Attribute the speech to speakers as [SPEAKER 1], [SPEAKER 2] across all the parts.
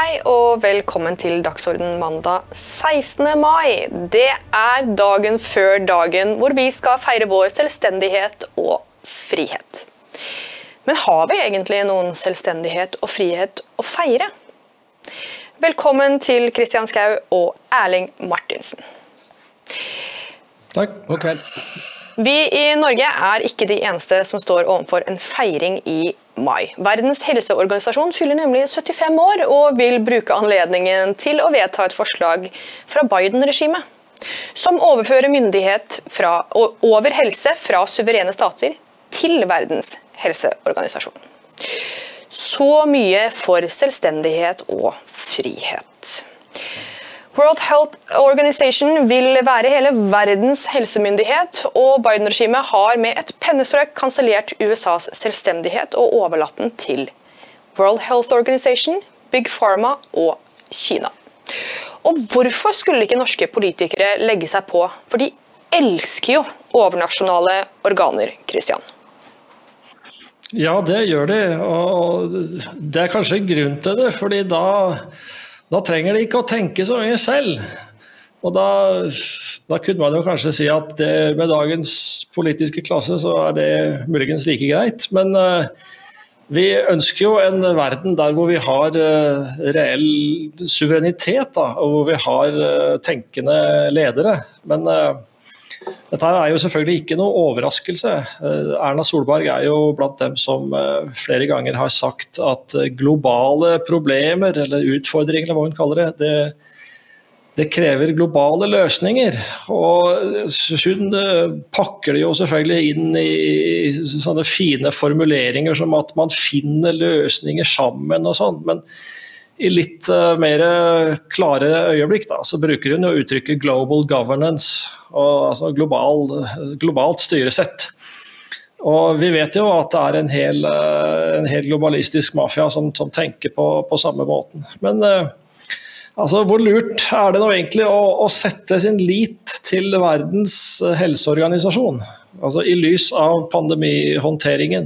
[SPEAKER 1] Hei og velkommen til Dagsorden mandag 16. mai. Det dagen før dagen hvor vi skal feire vår selvstendighet og frihet. Men har vi egentlig noen selvstendighet og frihet å feire? Velkommen til Kristian Skau og Erling Martinsen.
[SPEAKER 2] Takk, god kveld.
[SPEAKER 1] Vi i Norge ikke de eneste som står overfor en feiring i mai. Verdens helseorganisasjon fyller nemlig 75 år og vil bruke anledningen til å vedta et forslag fra Biden-regimet, som overfører myndighet over helse fra suverene stater til Verdens helseorganisasjon. Så mye for selvstendighet og frihet. World Health Organization vil være hele verdens helsemyndighet, og Biden-regimet har med et pennestrøk kansellert USAs selvstendighet og overlatt den til World Health Organization, Big Pharma og Kina. Og hvorfor skulle ikke norske politikere legge seg på? For de elsker jo overnasjonale organer, Kristian.
[SPEAKER 2] Ja, det gjør de, og det kanskje grunn til det, fordi da trenger de ikke å tenke så mye selv. Og da kunne man jo kanskje si at med dagens politiske klasse så det muligens like greit. Men vi ønsker jo en verden der hvor vi har reell suverenitet, da, og hvor vi har tenkende ledere. Men dette jo selvfølgelig ikke noe overraskelse. Erna Solberg jo blant dem som flere ganger har sagt at globale problemer, eller utfordringer, hva hun kaller det krever globale løsninger. Og hun pakker det jo selvfølgelig inn i sånne fine formuleringer som at man finner løsninger sammen og sånn, men i litt mer klare øyeblikk så bruker hun jo uttrykket global governance, og altså globalt styresett. Og vi vet jo at det en hel globalistisk mafia som tenker på samme måten. Men altså, hvor lurt det nå egentlig å sette sin lit til Verdens helseorganisasjon? Altså i lys av pandemihåndteringen.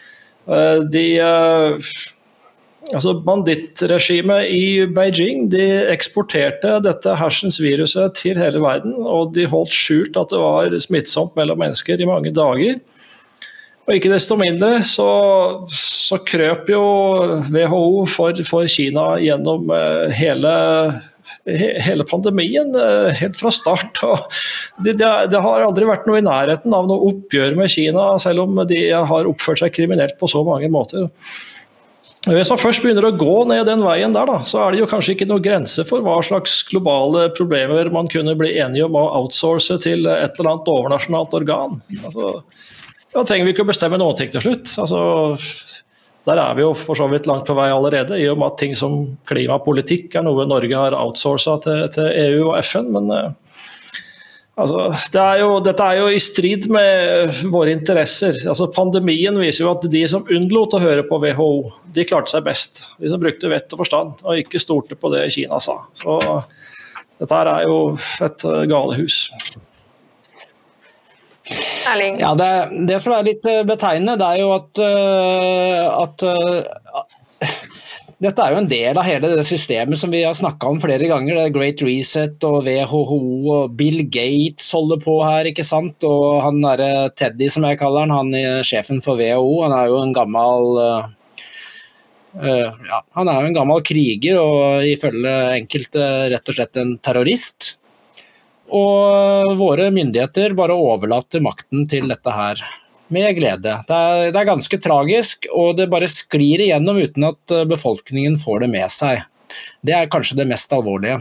[SPEAKER 2] Bandittregimet i Beijing, de eksporterte dette hersens viruset til hele verden, og de holdt skjult at det var smittsomt mellom mennesker i mange dager. Og ikke desto mindre så krøp jo WHO for Kina gjennom hele pandemien, helt fra start. Og det har aldri vært noe i nærheten av noe oppgjør med Kina, selv om de har oppført seg kriminelt på så mange måter. Hvis man først begynner å gå ned den veien der, så det jo kanskje ikke noe grense for hva slags globale problemer man kunne bli enige om å outsource til et eller annet overnasjonalt organ. Altså, da trenger vi ikke å bestemme noen ting til slutt. Altså, der vi jo for så vidt langt på vei allerede, i og med at ting som klimapolitikk noe Norge har outsourcet til EU og FN, men altså, dette jo i strid med våre interesser. Altså, pandemien viser jo at de som unnlot å høre på WHO, de klarte seg best. De som brukte vett og forstand, og ikke stolte på det Kina sa. Så dette jo et galehus.
[SPEAKER 1] Erling?
[SPEAKER 3] Ja, det som litt betegnende, det jo at dette jo en del av hele det systemet som vi har snakket om flere ganger, det Great Reset og WHO og Bill Gates holder på her, ikke sant? Og han Teddy som jeg kaller han sjefen for WHO, han jo en gammel han jo en gammel kriger og ifølge enkelte rett og slett en terrorist. Og våre myndigheter bare overlater makten til dette her med glede. Det ganske tragisk, og det bare sklir igjennom uten at befolkningen får det med seg. Det kanskje det mest alvorlige.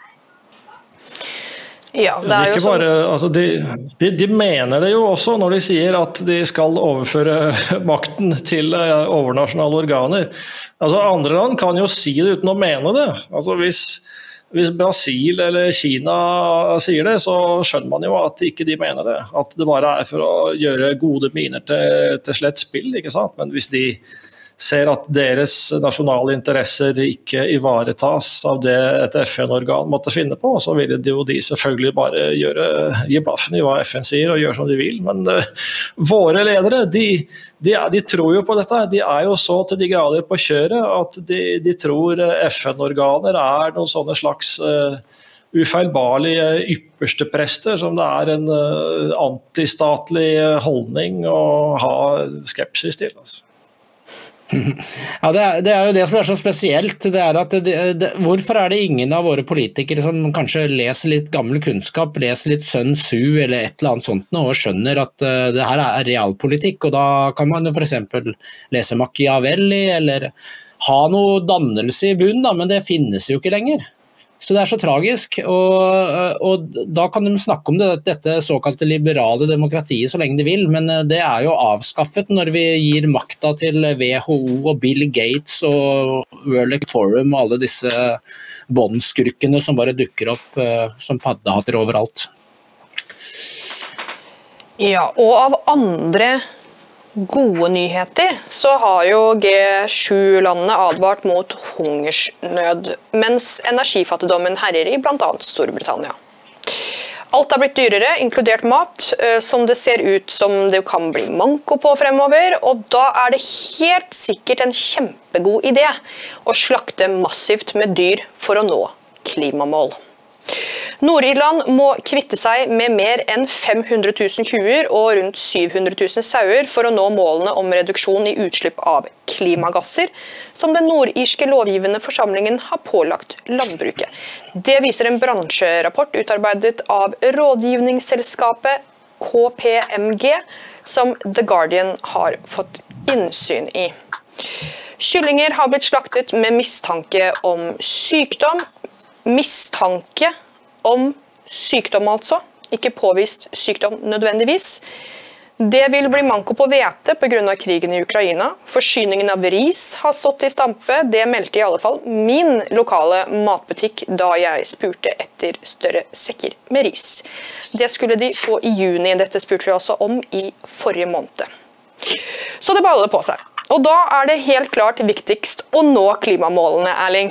[SPEAKER 1] Ja, det jo
[SPEAKER 2] ikke bare, altså de mener det jo også når de sier at de skal overføre makten til overnasjonale organer. Altså andre land kan jo si det uten å mene det. Altså hvis Brasil eller Kina sier det, så skjønner man jo at ikke de mener det. At det bare for å gjøre gode miner til slett spill, ikke sant? Men hvis de ser at deres nasjonale interesser ikke ivaretas av det et FN-organ måtte finne på, så ville de selvfølgelig bare gi blaffen i hva FN sier og gjøre som de vil. Men våre ledere, de tror jo på dette. De jo så til de grader på kjøret at de tror FN-organer noen sånne slags ufeilbarlige ypperste prester som det en antistatlig holdning å ha skepsis til. Altså.
[SPEAKER 3] Ja, det jo det som så spesielt, det at hvorfor det ingen av våre politikere som kanskje leser litt gammel kunnskap, leser litt Sun Tzu eller et eller annet sånt og skjønner at det her realpolitikk, og da kan man jo for eksempel lese Machiavelli eller ha noe dannelse i bunn, men det finnes jo ikke lenger. Så det så tragisk, og da kan de snakke om dette såkalte liberale demokratiet så lenge de vil, men det jo avskaffet når vi gir makta til WHO og Bill Gates og World Economic Forum og alle disse båndskurkene som bare dukker opp som paddehatter overalt.
[SPEAKER 1] Ja, og av andre gode nyheter så har jo G7-landene advart mot hungersnød, mens energifattigdommen herjer i blant annet Storbritannia. Alt blitt dyrere, inkludert mat, som det ser ut som det kan bli manko på fremover, og da det helt sikkert en kjempegod idé å slakte massivt med dyr for å nå klimamål. Nord-Irland må kvitte seg med mer enn 500 000 kuer og rundt 700 000 sauer for å nå målene om reduksjon i utslipp av klimagasser, som den nordirske lovgivende forsamlingen har pålagt landbruket. Det viser en bransjerapport utarbeidet av rådgivningsselskapet KPMG, som The Guardian har fått innsyn i. Kyllinger har blitt slaktet med mistanke om sykdom. Mistanke om sykdom altså, ikke påvist sykdom nødvendigvis. Det vil bli manko på hvete på grunn av krigen i Ukraina. Forsyningen av ris har stått i stampe, det meldte i alle fall min lokale matbutikk da jeg spurte etter større sekker med ris. Det skulle de få i juni, dette spurte vi også om i forrige måned. Så det baller på seg. Og da det helt klart viktigst å nå klimamålene, Erling.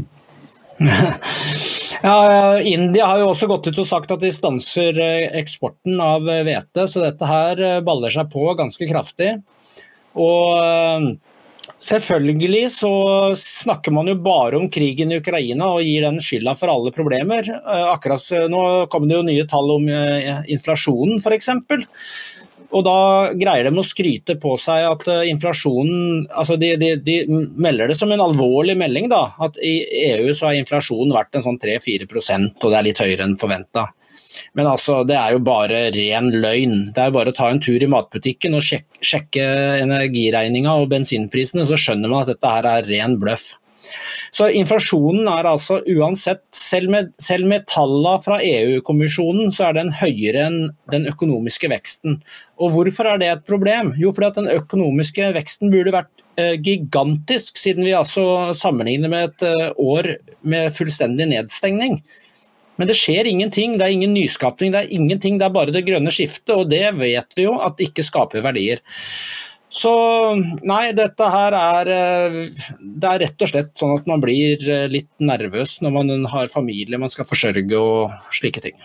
[SPEAKER 3] Ja, India har jo også gått ut og sagt at de stanser eksporten av hvete, så dette her baller seg på ganske kraftig. Og selvfølgelig så snakker man jo bare om krigen i Ukraina og gir den skylda for alle problemer. Akkurat nå kommer det jo nye tall om inflasjonen for eksempel. Og da greier de å skryte på seg at inflasjonen, altså de melder det som en alvorlig melding da, at i EU så har inflasjonen vært en sånn 3-4%, og det litt høyere enn forventet. Men altså, det jo bare ren løgn. Det bare å ta en tur i matbutikken og sjekke energiregninga og bensinprisene, så skjønner man at dette her ren bløff. Så inflasjonen altså uansett, selv med tallene fra EU-kommisjonen, så den høyere enn den økonomiske veksten. Og hvorfor det et problem? Jo, fordi at den økonomiske veksten burde vært gigantisk, siden vi altså sammenligner med et år med fullstendig nedstengning. Men det skjer ingenting, det ingen nyskapning, det ingenting, det bare det grønne skiftet, og det vet vi jo at det ikke skaper verdier. Så nei, dette her det rett og slett sånn at man blir litt nervøs når man har familie man skal forsørge og slike ting.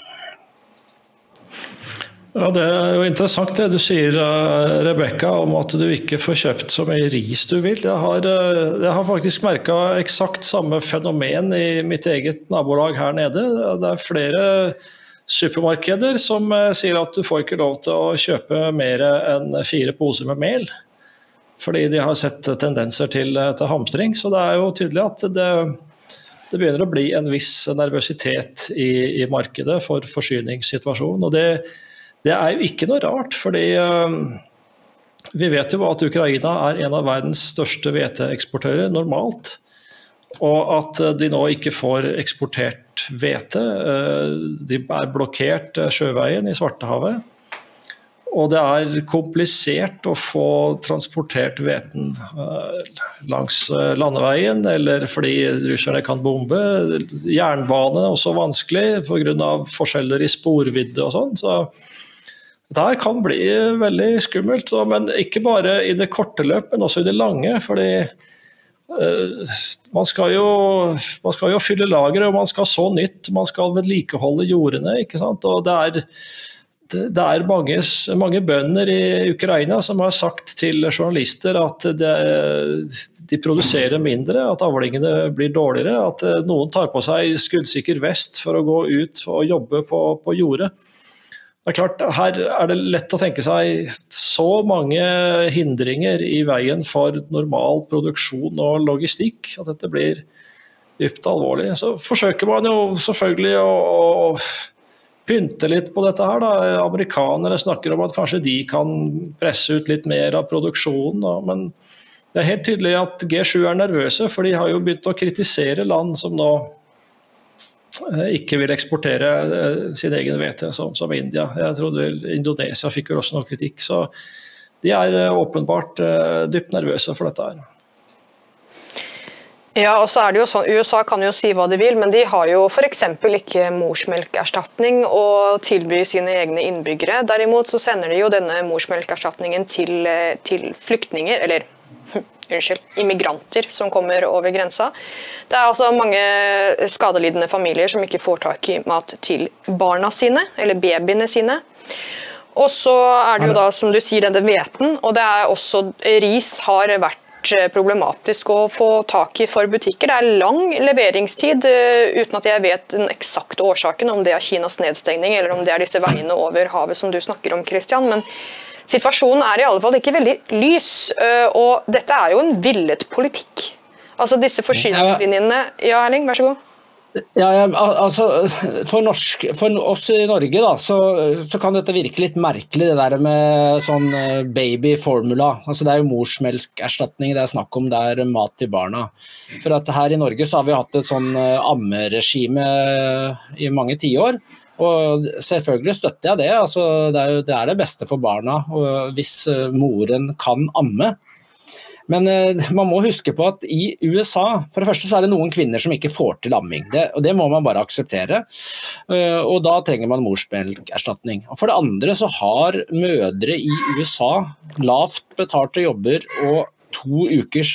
[SPEAKER 2] Ja, det jo interessant det du sier, Rebecca, om at du ikke får kjøpt så mye ris du vil. Jeg har faktisk merket eksakt samme fenomen i mitt eget nabolag her nede. Det flere supermarkeder som sier at du får ikke lov til å kjøpe mer enn 4 poser med mel, fordi de har sett tendenser til hamstring. Så det jo tydelig at det begynner å bli en viss nervøsitet i markedet for forsyningssituasjonen. Og det jo ikke noe rart, fordi vi vet jo at Ukraina en av verdens største hveteeksportører normalt, og at de nå ikke får eksportert hvete. De blokkert sjøveien i Svartehavet, og det komplisert å få transportert hveten langs landeveien, eller fordi russerne kan bombe. Jernbane også vanskelig på grunn av forskjeller i sporvidde og sånn, så dette her kan bli veldig skummelt, men ikke bare i det korte løp, men også i det lange, fordi man skal jo fylle lageret, og man skal så nytt, man skal vedlikeholde jordene, ikke sant? Og det er mange bønder i Ukraina som har sagt til journalister at de produserer mindre, at avlingene blir dårligere, at noen tar på seg skuddsikker vest for å gå ut og jobbe på jordet. Det er klart, her er det lett å tenke seg så mange hindringer i veien for normal produksjon og logistikk, at dette blir dypt alvorlig. Så forsøker man jo selvfølgelig å pynte litt på dette her. Amerikanere snakker om at kanskje de kan presse ut litt mer av produksjonen, men det er helt tydelig at G7 er nervøse, for de har jo begynt å kritisere land som nå ikke vil eksportere sin egen hvete, som India. Jeg trodde Indonesia fikk jo også noe kritikk, så de er åpenbart dypt nervøse for dette her.
[SPEAKER 1] Ja, og så er det jo sånn, USA kan jo si hva de vil, men de har jo for eksempel ikke morsmelkerstatning å tilby sine egne innbyggere. Derimot så sender de jo denne morsmelkerstatningen til flyktninger, eller immigranter som kommer over grensa. Det er altså mange skadelidende familier som ikke får tak i mat til barna sine, eller babyene sine. Og så er det jo da, som du sier, denne hveten, og det er også ris har vært problematisk å få tak i for butikker. Det er lang leveringstid, uten at jeg vet den eksakte årsaken, om det er Kinas nedstengning, eller om det er disse veiene over havet som du snakker om, Christian, men situasjonen er i alle fall ikke veldig lys, og dette er jo en villet politikk. Altså disse forsyningslinjene. Ja, Erling, vær så god.
[SPEAKER 3] Ja, altså for oss i Norge da, så kan dette virke litt merkelig, det der med sånn babyformula. Altså det er jo morsmelkerstatning det er snakk om, det er mat til barna. For at her i Norge så har vi hatt et sånn ammeregime i mange tiår. Og selvfølgelig støtter jeg det, altså det er det beste for barna hvis moren kan amme. Men man må huske på at i USA, for det første så er det noen kvinner som ikke får til amming, og det må man bare akseptere, og da trenger man morsmelkerstatning. Og for det andre så har mødre i USA lavt betalte jobber og 2 ukers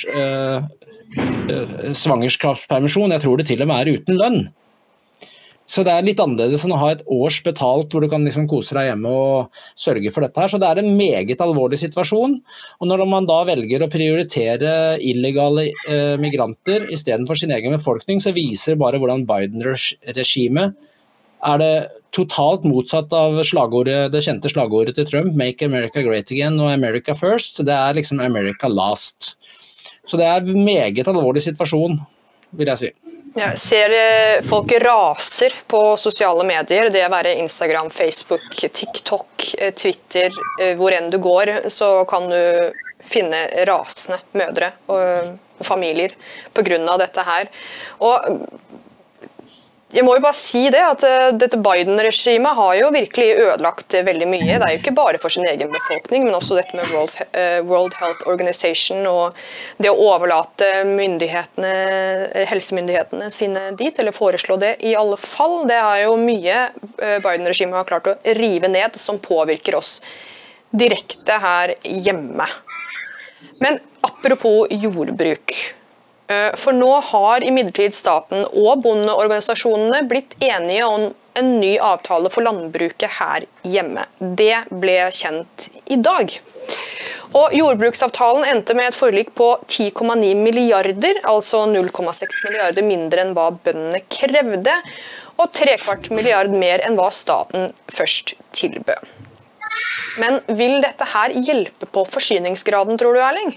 [SPEAKER 3] svangerskapspermisjon, jeg tror det til og med er uten lønn. Så det er litt annerledes enn å ha et års betalt hvor du kan liksom kose deg hjemme og sørge for dette her. Så det er en meget alvorlig situasjon. Og når man da velger å prioritere illegale migranter i stedet for sin egen befolkning, så viser det bare hvordan Biden-regimet er det totalt motsatt av det kjente slagordet til Trump, Make America Great Again og America First. Det er liksom America Last. Så det er en meget alvorlig situasjon, vil jeg si.
[SPEAKER 1] Jeg ser folk raser på sosiale medier, det å være Instagram, Facebook, TikTok, Twitter, hvor enn du går, så kan du finne rasende mødre og familier på grunn av dette her. Og jeg må jo bare si det, at dette Biden-regimet har jo virkelig ødelagt veldig mye. Det er jo ikke bare for sin egen befolkning, men også dette med World Health Organization og det å overlate helsemyndighetene sine dit, eller foreslå det i alle fall. Det er jo mye Biden-regimet har klart å rive ned som påvirker oss direkte her hjemme. Men apropos jordbruk. For nå har imidlertid staten og bondeorganisasjonene blitt enige om en ny avtale for landbruket her hjemme. Det ble kjent i dag. Og jordbruksavtalen endte med et forlik på 10,9 milliarder, altså 0,6 milliarder mindre enn hva bøndene krevde, og 3/4 milliard mer enn hva staten først tilbød. Men vil dette her hjelpe på forsyningsgraden, tror du, Erling?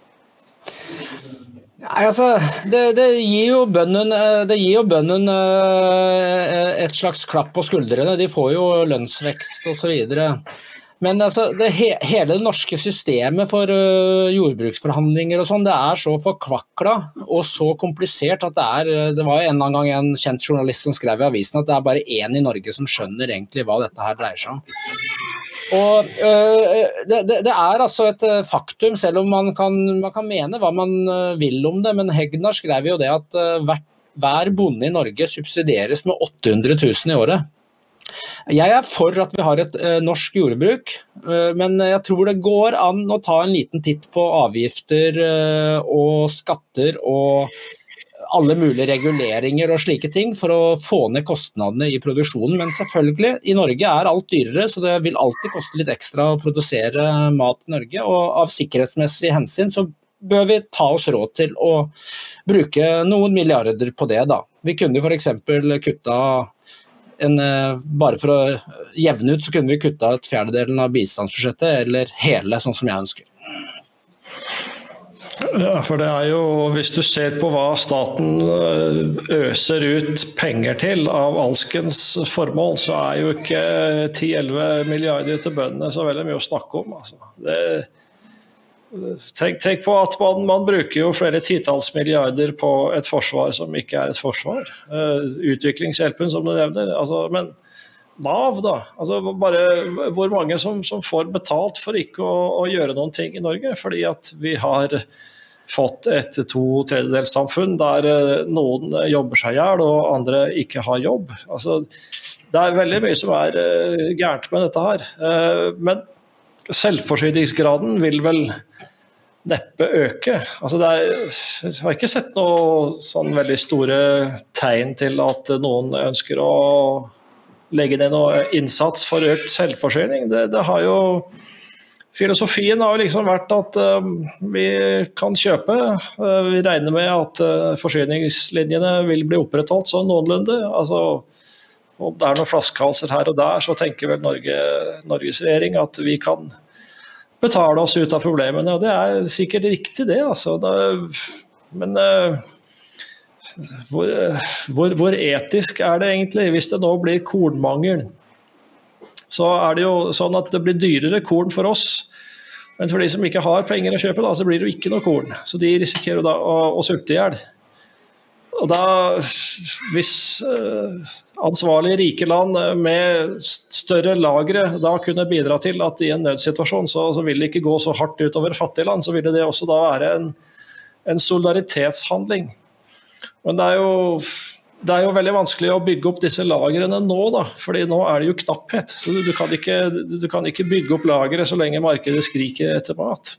[SPEAKER 3] Nei, altså, det gir jo bøndene et slags klapp på skuldrene. De får jo lønnsvekst og så videre. Men altså, hele det norske systemet for jordbruksforhandlinger og sånn, det er så forkvakla og så komplisert at det var en gang en kjent journalist som skrev i avisen at det er bare én i Norge som skjønner egentlig hva dette her dreier seg om. Og det er altså et faktum, selv om man kan mene hva man vil om det, men Hegnar skrev jo det at hver bonde i Norge subsidieres med 800 000 i året. Jeg for at vi har et norsk jordbruk, men jeg tror det går an å ta en liten titt på avgifter og skatter og alle mulige reguleringer og slike ting for å få ned kostnadene i produksjonen. Men selvfølgelig, i Norge alt dyrere, så det vil alltid koste litt ekstra å produsere mat i Norge, og av sikkerhetsmessig hensyn så bør vi ta oss råd til å bruke noen milliarder på det da. Vi kunne for eksempel bare for å jevne ut, så kunne vi kutta et fjerdedelen av bistandsbudsjettet, eller hele, sånn som jeg ønsker.
[SPEAKER 2] Ja, for det jo, hvis du ser på hva staten øser ut penger til av alskens formål, så jo ikke 10-11 milliarder til bøndene så veldig mye å snakke om. Altså. Tenk på at man bruker jo flere titalls milliarder på et forsvar som ikke et forsvar. Utviklingshjelpen som du nevner. Altså, men Nav da, altså bare hvor mange som får betalt for ikke å gjøre noen ting i Norge, fordi at vi har fått et 2/3 der noen jobber seg ihjel og andre ikke har jobb. Altså, det veldig mye som gærent med dette her. Men selvforsyningsgraden vil vel neppe øke. Altså jeg har ikke sett noe sånn veldig store tegn til at noen ønsker å legge ned noe innsats for økt selvforsyning. Det har jo filosofien har jo liksom vært at vi kan kjøpe, vi regner med at forsyningslinjene vil bli opprettholdt sånn noenlunde. Altså, om det noen flaskehalser her og der, så tenker vel Norges regjering at vi kan betale oss ut av problemene, og det sikkert riktig det, altså. Men hvor etisk det egentlig, hvis det nå blir kornmangel? Så det jo sånn at det blir dyrere korn for oss, men for de som ikke har penger å kjøpe, da, så blir det jo ikke noe korn. Så de risikerer da å sulte ihjel. Og da, hvis ansvarlige rike land med større lagre da kunne bidra til at i en nødsituasjon så vil det ikke gå så hardt utover fattige land, så ville det også da være en solidaritetshandling. Men det jo veldig vanskelig å bygge opp disse lagrene nå da, fordi nå det jo knapphet, så du kan ikke bygge opp lagre så lenge markedet skriker etter mat.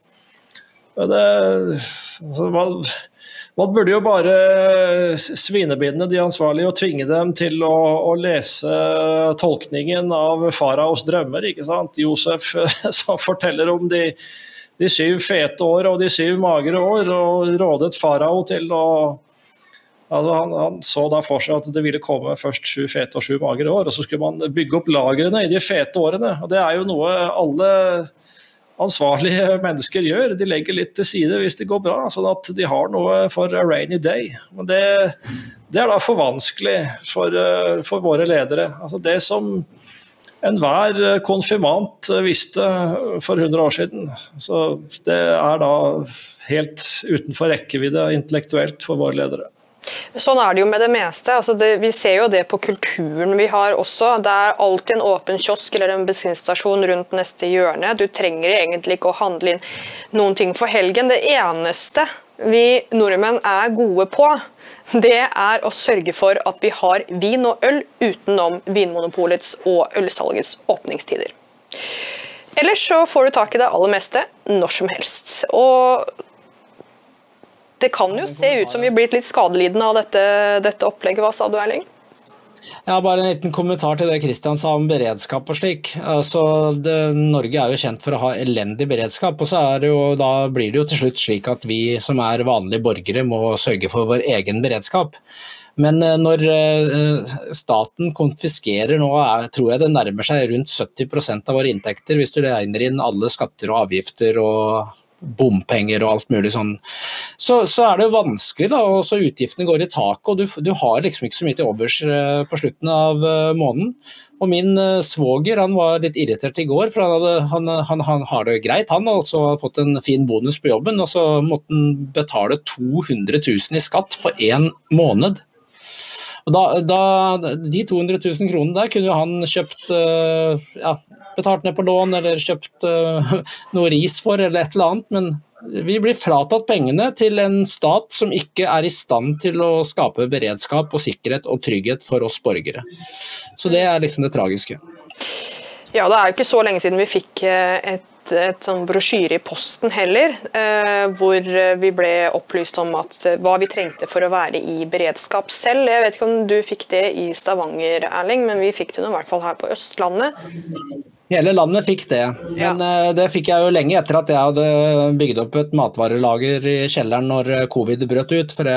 [SPEAKER 2] Man burde jo bare svinebinde de ansvarlige og tvinge dem til å lese tolkningen av faraos drømmer, ikke sant? Josef som forteller om de 7 fete år og de 7 magre år, og rådet farao til å Altså han så da for seg at det ville komme først 7 fete og 7 magre år, og så skulle man bygge opp lagrene i de fete årene. Og det jo noe alle ansvarlige mennesker gjør. De legger litt til side hvis det går bra, sånn at de har noe for a rainy day. Men det da for vanskelig for våre ledere. Altså det som enhver konfirmant visste for 100 år siden. Så det da helt utenfor rekkevidde intellektuelt for våre ledere.
[SPEAKER 1] Sånn det jo med det meste. Altså vi ser jo det på kulturen vi har også. Det alltid en åpen kiosk eller en bensinstasjon rundt neste hjørne. Du trenger egentlig ikke å handle inn noen ting for helgen. Det eneste vi nordmenn gode på, det å sørge for at vi har vin og øl utenom Vinmonopolets og ølsalgets åpningstider. Ellers så får du tak i det aller meste når som helst. Og det kan jo se ut som vi blitt litt skadelidende av dette opplegget. Hva sa du, Erling?
[SPEAKER 3] Ja, bare en liten kommentar til det Kristian sa om beredskap og slik. Altså, Norge jo kjent for å ha elendig beredskap, og så da blir det jo til slutt slik at vi som vanlige borgere må sørge for vår egen beredskap. Men når staten konfiskerer nå, tror jeg det nærmer seg rundt 70% av våre inntekter, hvis du regner inn alle skatter og avgifter og bompenger og alt mulig sånn, så det jo vanskelig da, og så utgiftene går i taket, og du har liksom ikke så mye til overs på slutten av måneden. Og min svoger, han var litt irritert i går, for han har det greit, han altså har fått en fin bonus på jobben, og så måtte han betale 200 000 i skatt på 1 måned. Og de 200 000 kronene der kunne jo han kjøpt, betalt ned på lån, eller kjøpt noe ris for, eller et eller annet, men Vi blir fratatt pengene til en stat som ikke er i stand til å skape beredskap og sikkerhet og trygghet for oss borgere. Så det er liksom det tragiske.
[SPEAKER 1] Ja, det er jo ikke så lenge siden vi fikk et sånn brosjyre i posten heller, hvor vi ble opplyst om hva vi trengte for å være i beredskap selv. Jeg vet ikke om du fikk det i Stavanger, Erling, men vi fikk det nå i hvert fall her på Østlandet.
[SPEAKER 3] Hele landet fikk det, men det fikk jeg jo lenge etter at jeg hadde bygd opp et matvarelager i kjelleren når covid brøt ut, for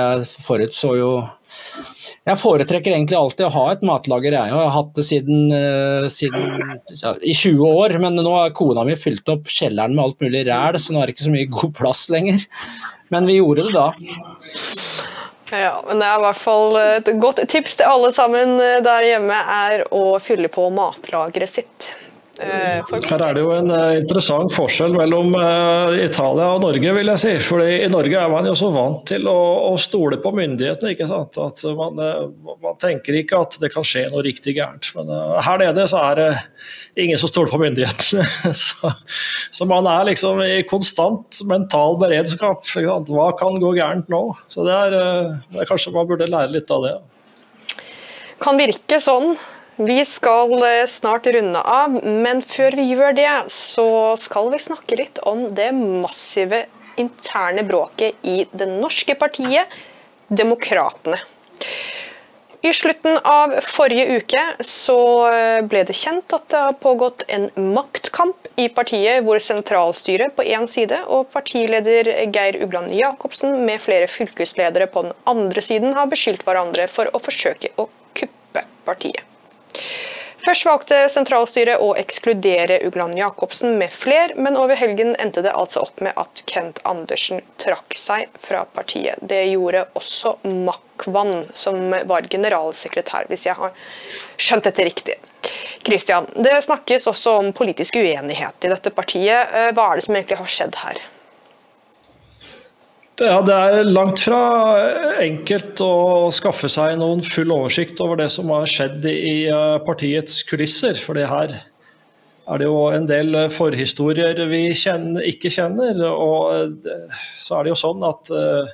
[SPEAKER 3] jeg foretrekker egentlig alltid å ha et matlager. Jeg har hatt det siden i 20 år, men nå har kona mi fylt opp kjelleren med alt mulig ræl, så nå er det ikke så mye god plass lenger. Men vi gjorde det da.
[SPEAKER 1] Ja, men det er i hvert fall et godt tips til alle sammen der hjemme er å fylle på matlageret sitt.
[SPEAKER 2] Her er det jo en interessant forskjell mellom Italia og Norge, vil jeg si. Fordi i Norge er man jo så vant til å stole på myndighetene, ikke sant? At man tenker ikke at det kan skje noe riktig gærent. Men her nede så er det ingen som stoler på myndighetene. Så man er liksom i konstant mental beredskap. Hva kan gå gærent nå? Så det er kanskje man burde lære litt av det.
[SPEAKER 1] Kan virke sånn. Vi skal snart runde av, men før vi gjør det, så skal vi snakke litt om det massive interne bråket i det norske partiet, Demokratene. I slutten av forrige uke så ble det kjent at det har pågått en maktkamp i partiet, hvor sentralstyret på en side og partileder Geir Ugland Jakobsen med flere fylkesledere på den andre siden har beskyldt hverandre for å forsøke å kuppe partiet. Først valgte sentralstyret å ekskludere Ugland Jakobsen med flere, men over helgen endte det altså opp med at Kent Andersen trakk seg fra partiet. Det gjorde også Makvan, som var generalsekretær, hvis jeg har skjønt dette riktig. Kristian, det snakkes også om politisk uenighet i dette partiet. Hva er det som egentlig har skjedd her?
[SPEAKER 2] Ja, det er langt fra enkelt å skaffe seg noen full oversikt over det som har skjedd i partiets kulisser, for det her er det jo en del forhistorier vi ikke kjenner, og så er det jo sånn at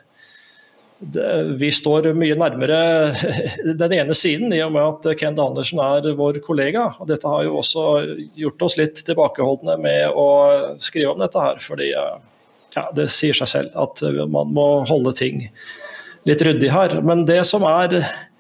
[SPEAKER 2] vi står mye nærmere den ene siden i og med at Kent Andersen er vår kollega, og dette har jo også gjort oss litt tilbakeholdne med å skrive om dette her, fordi ja, det sier seg selv at man må holde ting litt ryddig her. Men det som er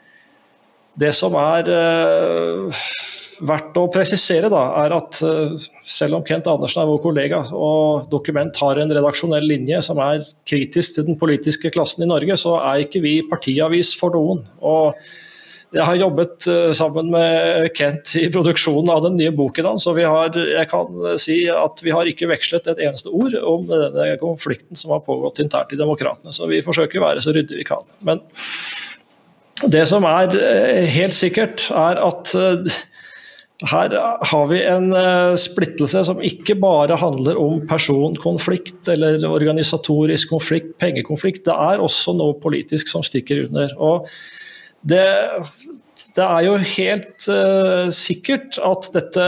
[SPEAKER 2] verdt å presisere da, er at selv om Kent Andersen er vår kollega, og Dokument har en redaksjonell linje som er kritisk til den politiske klassen i Norge, så er ikke vi partiavis for noen. Og jeg har jobbet sammen med Kent i produksjonen av den nye boken hans, så jeg kan si at vi har ikke vekslet et eneste ord om denne konflikten som har pågått internt i Demokratene, så vi forsøker å være så ryddig vi kan. Men det som er helt sikkert er at her har vi en splittelse som ikke bare handler om personkonflikt eller organisatorisk konflikt, pengekonflikt, det er også noe politisk som stikker under. Og det er jo helt sikkert at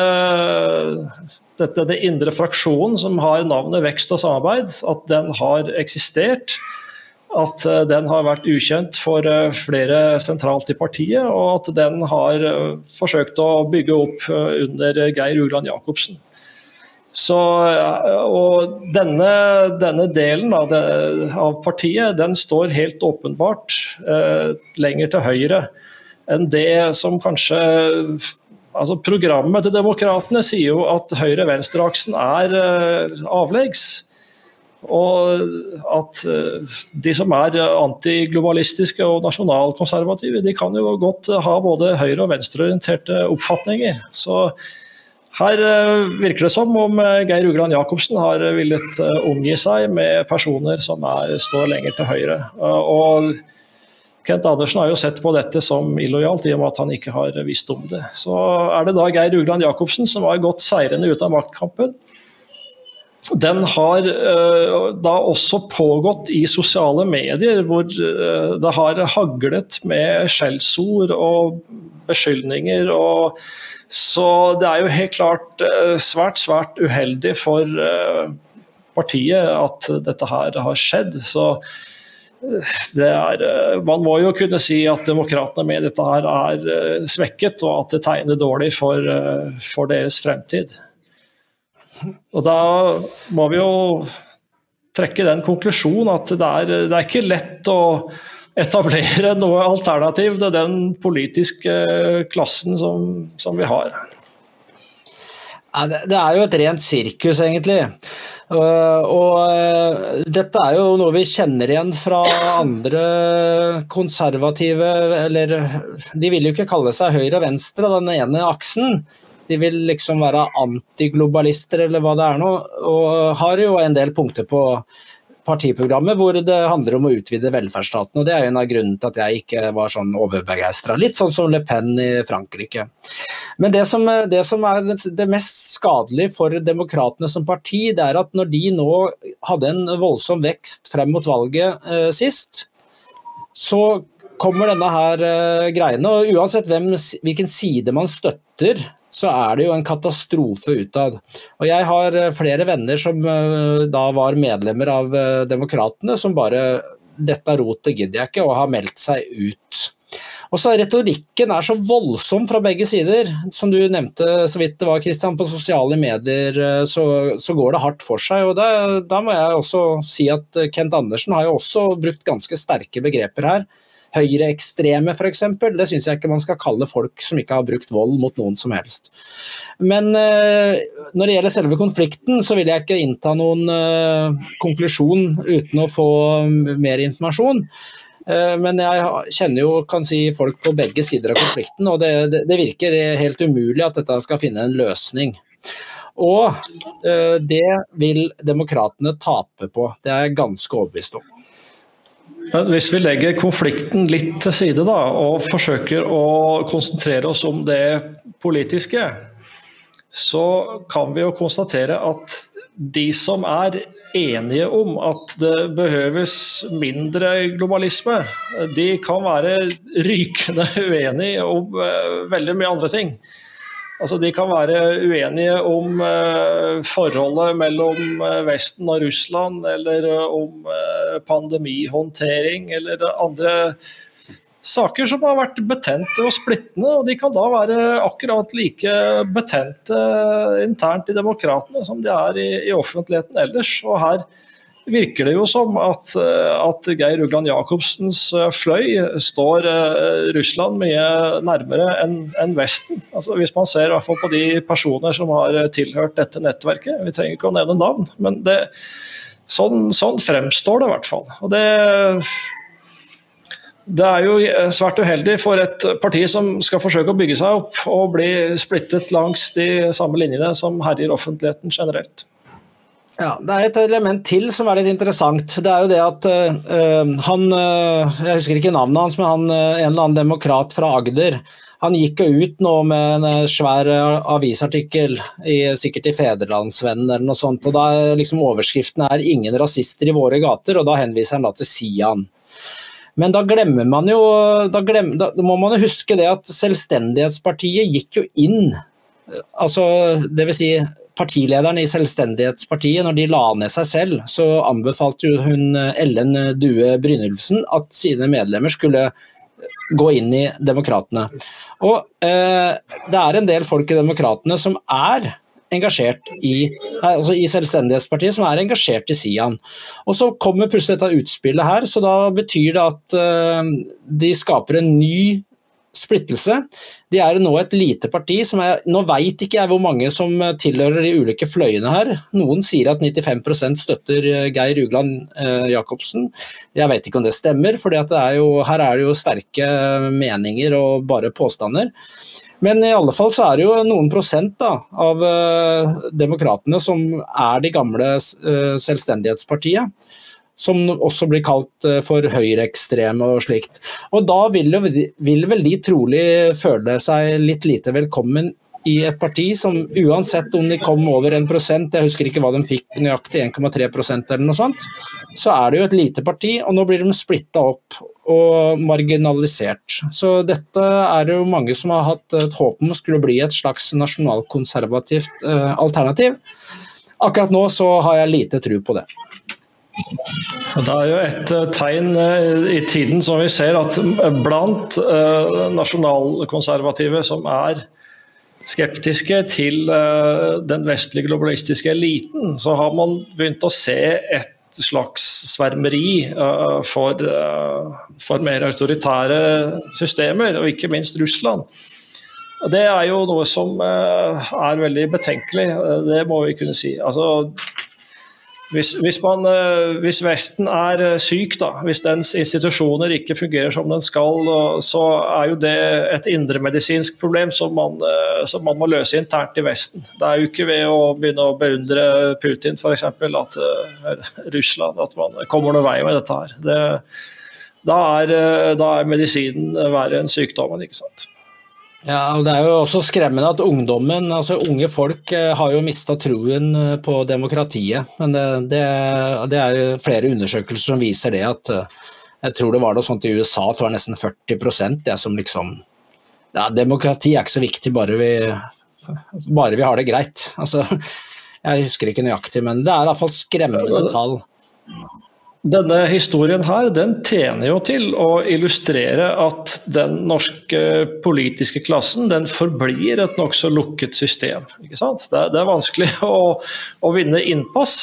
[SPEAKER 2] det indre fraksjonen som har navnet Vekst og samarbeid, at den har eksistert, at den har vært ukjent for flere sentralt i partiet, og at den har forsøkt å bygge opp under Geir Ugland Jakobsen. Så, og denne delen av partiet, den står helt åpenbart lenger til høyre enn det som kanskje, altså programmet til Demokratene sier jo at høyre-venstre-aksen er avleggs, og at de som er antiglobalistiske og nasjonalkonservative, de kan jo godt ha både høyre- og venstreorienterte oppfatninger, så her virker det som om Geir Ugland Jakobsen har villet omgi seg med personer som står lenger til høyre. Og Kent Andersen har jo sett på dette som illojalt i og med at han ikke har visst om det. Så er det da Geir Ugland Jakobsen som har gått seirende ut av maktkampen. Den har da også pågått i sosiale medier, hvor det har haglet med skjellsord og beskyldninger, og så det er jo helt klart svært uheldig for partiet at dette her har skjedd. Så man må jo kunne si at demokratene med dette her er svekket, og at det tegner dårlig for deres fremtid. Og da må vi jo trekke den konklusjonen at det er ikke lett å etablere noe alternativ til den politiske klassen som vi har.
[SPEAKER 3] Ja, det er jo et rent sirkus egentlig, og dette er jo noe vi kjenner igjen fra andre konservative, eller de vil jo ikke kalle seg høyre og venstre, den ene aksen. De vil liksom være antiglobalister eller hva det er nå, og har jo en del punkter på partiprogrammet hvor det handler om å utvide velferdsstaten, og det er en av grunnene til at jeg ikke var sånn overbegeistret, litt sånn som Le Pen i Frankrike. Men det som er det mest skadelige for demokratene som parti, det er at når de nå hadde en voldsom vekst frem mot valget sist, så kommer denne her greiene, og uansett hvilken side man støtter, så er det jo en katastrofe utad. Og jeg har flere venner som da var medlemmer av demokratene, som bare, dette rotet gidder jeg ikke, og har meldt seg ut. Og så retorikken er så voldsom fra begge sider. Som du nevnte så vidt det var, Kristian, på sosiale medier så går det hardt for seg. Og da må jeg også si at Kent Andersen har jo også brukt ganske sterke begreper her. Høyreekstreme for eksempel, det synes jeg ikke man skal kalle folk som ikke har brukt vold mot noen som helst. Men når det gjelder selve konflikten, så vil jeg ikke innta noen konklusjon uten å få mer informasjon. Men jeg kjenner jo, kan si, folk på begge sider av konflikten, og det virker helt umulig at dette skal finne en løsning. Og det vil demokratene tape på, det er jeg ganske overbevist om.
[SPEAKER 2] Men hvis vi legger konflikten litt til side da, og forsøker å konsentrere oss om det politiske, så kan vi jo konstatere at de som er enige om at det behøves mindre globalisme, de kan være rykende uenige om veldig mye andre ting. Altså, de kan være uenige om forholdet mellom Vesten og Russland, eller om pandemihåndtering, eller andre saker som har vært betente og splittende, og de kan da være akkurat like betente internt i demokratene som de er i offentligheten ellers. Og her virker det jo som at Geir Ugland Jakobsens fløy står Russland mye nærmere enn Vesten. Altså, hvis man ser i hvert fall på de personer som har tilhørt dette nettverket, vi trenger ikke å nevne navn, men sånn fremstår det i hvert fall. Og det er jo svært uheldig for et parti som skal forsøke å bygge seg opp og bli splittet langs de samme linjene som herjer offentligheten generelt.
[SPEAKER 3] Ja, det er et element til som er litt interessant. Det er jo det at jeg husker ikke navnet hans, men en eller annen demokrat fra Agder, han gikk jo ut nå med en svær avisartikkel, sikkert i Federlandsvennen eller noe sånt, og da liksom overskriften er «Ingen rasister i våre gater», og da henviser han da til Sian. Men da glemmer man jo, da må man jo huske det at Selvstendighetspartiet gikk jo inn, altså det vil si partilederen i Selvstendighetspartiet, når de la ned seg selv, så anbefalte hun Ellen Due Brynjulfsen at sine medlemmer skulle gå inn i demokratene. Og det er en del folk i demokratene som er engasjert altså i Selvstendighetspartiet, som er engasjert i Sian. Og så kommer plutselig dette utspillet her, så da betyr det at de skaper en ny splittelse. De er nå et lite parti som nå vet ikke jeg hvor mange som tilhører de ulike fløyene her. Noen sier at 95% støtter Geir Ugland Jakobsen. Jeg vet ikke om det stemmer, for her er det jo sterke meninger og bare påstander. Men i alle fall så er det jo noen prosent da, av demokratene som er de gamle Selvstendighetspartiet, som også blir kalt for høyreekstreme og slikt. Og da vil vel de trolig føle seg litt lite velkommen i et parti som uansett om de kom over 1%, jeg husker ikke hva de fikk nøyaktig, 1,3% eller noe sånt, så er det jo et lite parti, og nå blir de splittet opp og marginalisert. Så dette er jo mange som har hatt et håp om å skulle bli et slags nasjonalkonservativt alternativ. akkurat nå så har jeg lite tro på det.
[SPEAKER 2] Det er jo et tegn i tiden som vi ser at blant nasjonalkonservative som er skeptiske til den vestlige globalistiske eliten, så har man begynt å se et slags svermeri for mer autoritære systemer, og ikke minst Russland. Det er jo noe som er veldig betenkelig, det må vi kunne si. Altså, hvis Vesten er syk, da, hvis dens institusjoner ikke fungerer som den skal, så er jo det et indremedisinsk problem som man må løse internt i Vesten. Det er jo ikke ved å begynne å beundre Putin, for eksempel, at Russland, at man kommer noen vei med dette her. Da er medisinen verre enn sykdommen, ikke sant?
[SPEAKER 3] Ja, og det er jo også skremmende at ungdommen, altså unge folk, har jo mistet troen på demokratiet. Men det er flere undersøkelser som viser det, at jeg tror det var noe sånt i USA, at det var nesten 40% det som liksom, ja, demokrati er ikke så viktig, bare vi har det greit. Altså, jeg husker ikke nøyaktig, men det er i hvert fall skremmende tall.
[SPEAKER 2] Denne historien her, den tjener jo til å illustrere at den norske politiske klassen, den forblir et nok så lukket system, ikke sant? Det er vanskelig å vinne innpass.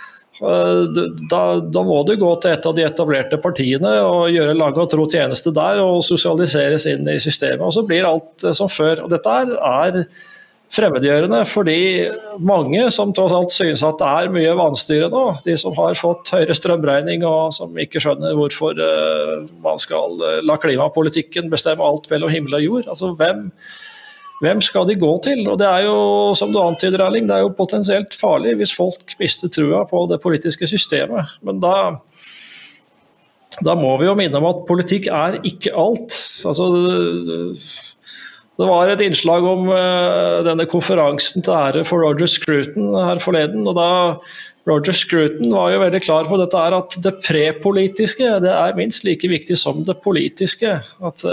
[SPEAKER 2] Da må du gå til et av de etablerte partiene og gjøre lag og tro tjeneste der og sosialiseres inn i systemet, og så blir alt som før. Og dette er fremmedgjørende, fordi mange som tross alt synes at det er mye vanstyre nå, de som har fått høyere strømregning og som ikke skjønner hvorfor man skal la klimapolitikken bestemme alt mellom himmel og jord. Altså, hvem skal de gå til? Og det er jo, som du antyder, Erling, det er jo potensielt farlig hvis folk mister trua på det politiske systemet. Men da må vi jo minne om at politikk er ikke alt. Altså, det var et innslag om denne konferansen til ære for Roger Scruton her forleden, og da Roger Scruton var jo veldig klar på dette her, at det prepolitiske, det er minst like viktig som det politiske. At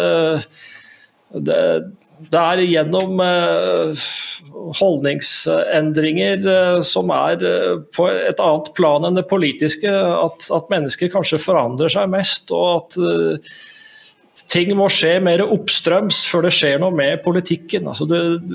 [SPEAKER 2] det er gjennom holdningsendringer som er på et annet plan enn det politiske, at mennesker kanskje forandrer seg mest, og at ting må skje mer oppstrøms før det skjer noe med politikken. Altså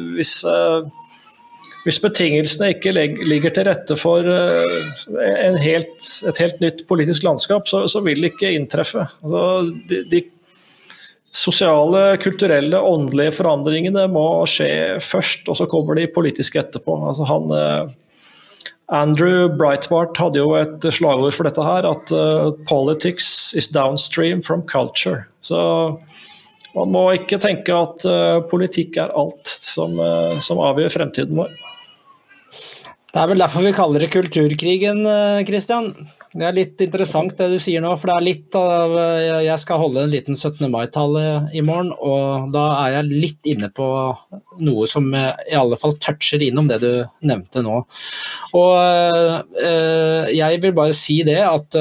[SPEAKER 2] hvis betingelsene ikke ligger til rette for et helt nytt politisk landskap, så vil det ikke inntreffe. Altså, de sosiale, kulturelle, åndelige forandringene må skje først, og så kommer de politiske etterpå. Altså Andrew Breitbart hadde jo et slagord for dette her, at politics is downstream from culture. Så man må ikke tenke at politikk er alt som avgjør fremtiden vår.
[SPEAKER 3] Det er vel derfor vi kaller det kulturkrigen, Christian. Det er litt interessant det du sier nå, for det er litt av, jeg skal holde en liten 17. mai-tale i morgen, og da er jeg litt inne på noe som i alle fall toucher innom det du nevnte nå. Og jeg vil bare si det at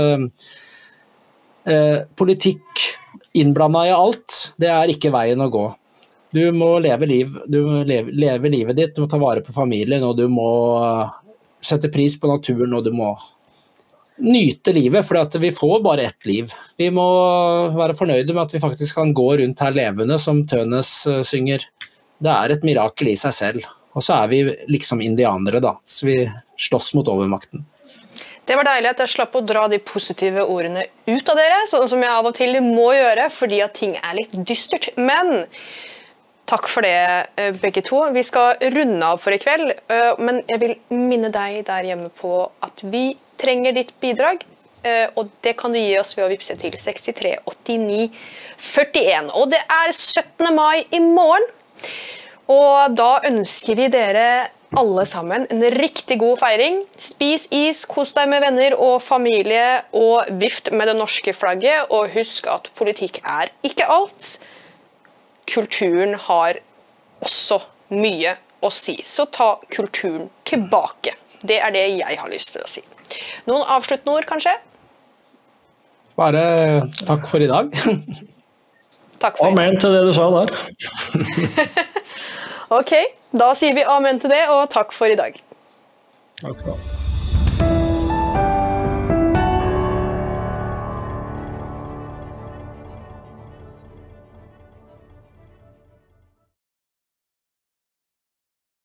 [SPEAKER 3] politikk innblandet i alt, det er ikke veien å gå. Du må leve livet ditt, du må ta vare på familien, og du må sette pris på naturen, og du må nyte livet, for vi får bare ett liv. Vi må være fornøyde med at vi faktisk kan gå rundt her levende, som Tønes synger. Det er et mirakel i seg selv. Og så er vi liksom indianere da, så vi slåss mot overmakten.
[SPEAKER 1] Det var deilig at jeg slapp å dra de positive ordene ut av dere, sånn som jeg av og til må gjøre, fordi at ting er litt dystert. Men takk for det, begge to. Vi skal runde av for i kveld, men jeg vil minne deg der hjemme på at vi trenger ditt bidrag, og det kan du gi oss ved å vippse til 63 89 41. Og det er 17. mai i morgen, og da ønsker vi dere alle sammen en riktig god feiring. Spis is, kos deg med venner og familie, og vift med det norske flagget, og husk at politikk er ikke alt. Kulturen har også mye å si, så ta kulturen tilbake. Det er det jeg har lyst til å si. Noen avsluttende ord, kanskje?
[SPEAKER 3] Bare takk for i dag.
[SPEAKER 1] Takk for
[SPEAKER 2] amen til det du sa der.
[SPEAKER 1] Ok, da sier vi amen til det, og takk for i dag.
[SPEAKER 2] Takk for det.